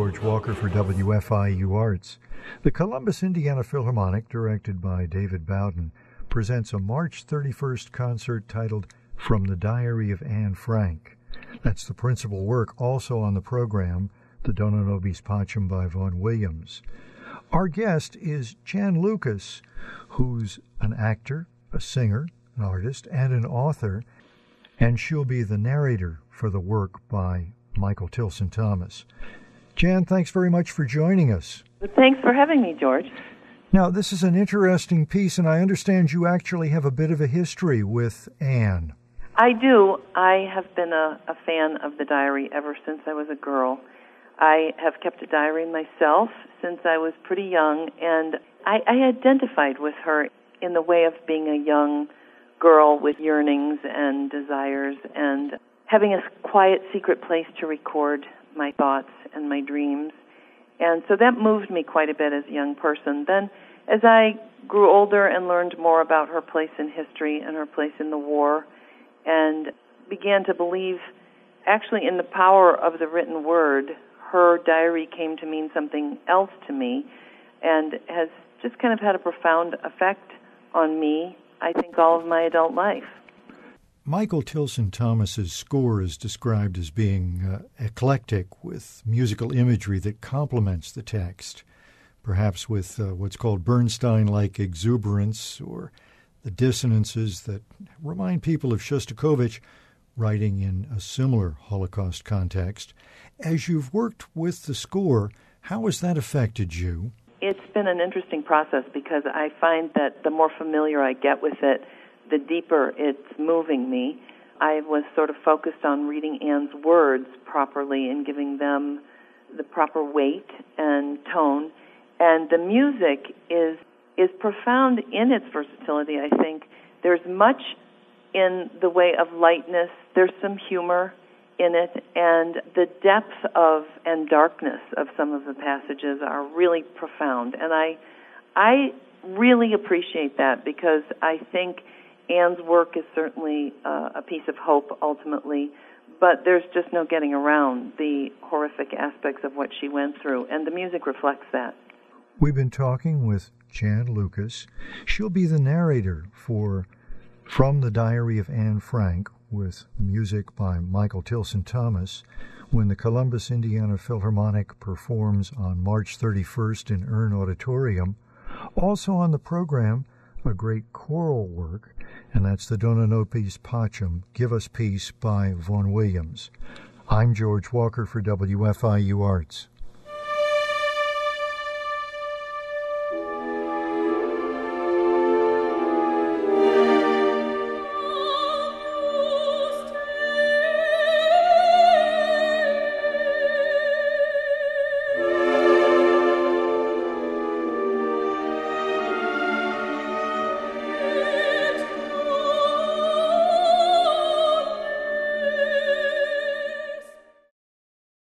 George Walker for WFIU Arts. The Columbus, Indiana Philharmonic, directed by David Bowden, presents a March 31st concert titled From the Diary of Anne Frank. That's the principal work also on the program, the Dona Nobis Pacem by Vaughan Williams. Our guest is Jan Lucas, who's an actor, a singer, an artist, and an author, and she'll be the narrator for the work by Michael Tilson Thomas. Jan, thanks very much for joining us. Thanks for having me, George. Now, this is an interesting piece, and I understand you actually have a bit of a history with Anne. I do. I have been a fan of the diary ever since I was a girl. I have kept a diary myself since I was pretty young, and I identified with her in the way of being a young girl with yearnings and desires and having a quiet, secret place to record my thoughts and my dreams. And so that moved me quite a bit as a young person. Then, as I grew older and learned more about her place in history and her place in the war, and began to believe actually in the power of the written word, her diary came to mean something else to me and has just kind of had a profound effect on me, I think, all of my adult life. Michael Tilson Thomas's score is described as being eclectic, with musical imagery that complements the text, perhaps with what's called Bernstein-like exuberance, or the dissonances that remind people of Shostakovich, writing in a similar Holocaust context. As you've worked with the score, how has that affected you? It's been an interesting process because I find that the more familiar I get with it, the deeper it's moving me. I was sort of focused on reading Anne's words properly and giving them the proper weight and tone. And the music is profound in its versatility, I think. There's much in the way of lightness. There's some humor in it, and the depth of and darkness of some of the passages are really profound. And I really appreciate that because I think Anne's work is certainly a piece of hope ultimately, but there's just no getting around the horrific aspects of what she went through, and the music reflects that. We've been talking with Jan Lucas. She'll be the narrator for From the Diary of Anne Frank, with music by Michael Tilson Thomas, when the Columbus, Indiana Philharmonic performs on March 31st in Ern Auditorium. Also on the program, a great choral work, and that's the Dona Nobis Pacem, Give Us Peace by Vaughan Williams. I'm George Walker for WFIU Arts.